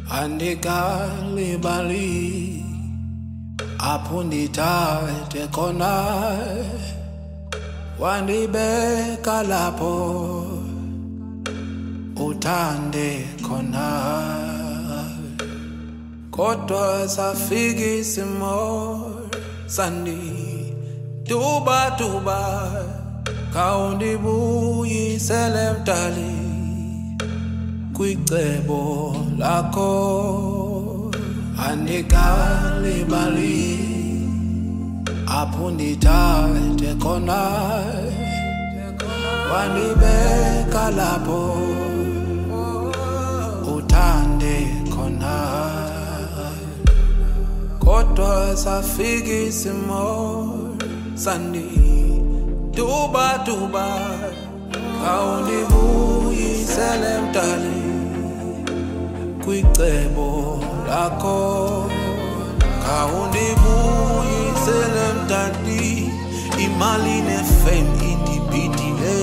Andikalibali apundithathe khona wandibeka lapho uthande khona kodwa safika isimo sandi duba khawundibuyisele mdali kwicebo lakho andikalibali apundithathe khona wandibeka lapho uthande khona kodwa safika isimo sandi duba khawundibuyisele mdali kwicebo lakho khawundibuyisele mdali imali nefame indibhidile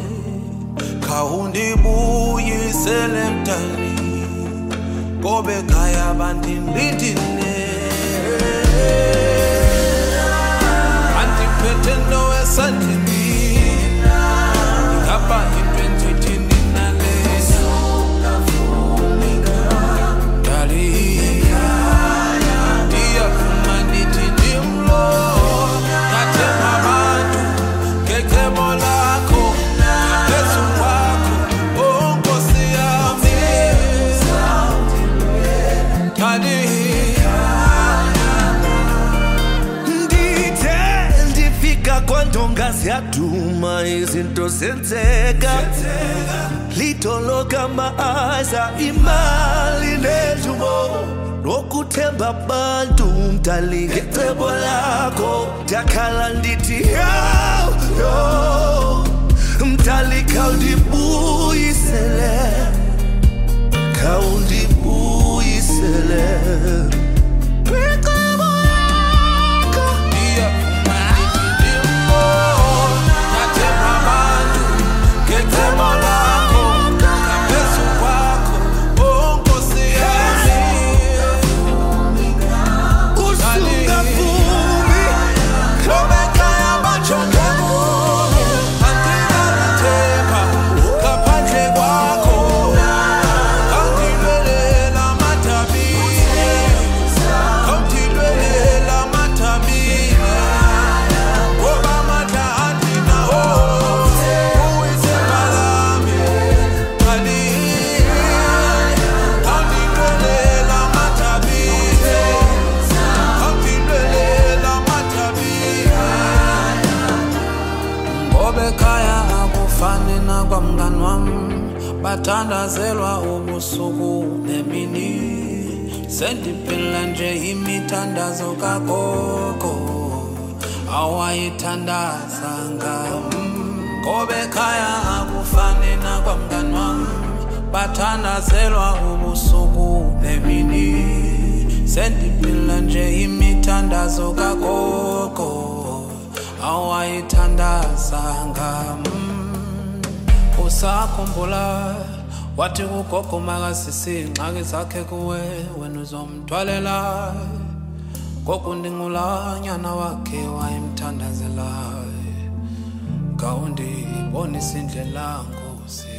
khawundibuyisele mdali ngoba ekhaya bandindindile andiphethe into esandleni ngapha into enthetheni nale dali ndiyafuna ndithi ndimlo ngathemba abantu ngecebo lakho ngaphezu kwakho Nkosi yami dali kwandongazi yaduma izinto zenzeka litoloka maaza imali nejumo lokuthemba abantu mdali ngecebo lakho ndakhala ndithi yo mdali khawundibuyisele bathandazelwa ubusuku nemini sendiphila nje imithandazo kagogo awayithandaza ngami ngoba ekhaya akufani nakwamngani wami bathandazelwa ubusuku nemini sendiphila nje imithandazo kagogo awayithandaza ngami usakhumbula wathi kugogo makasisi ingxaki zakhe kuwe wena uzomthwalela gogo ndingulanyana wakhe wayemthandazela khawundibonisa indlela Nkosi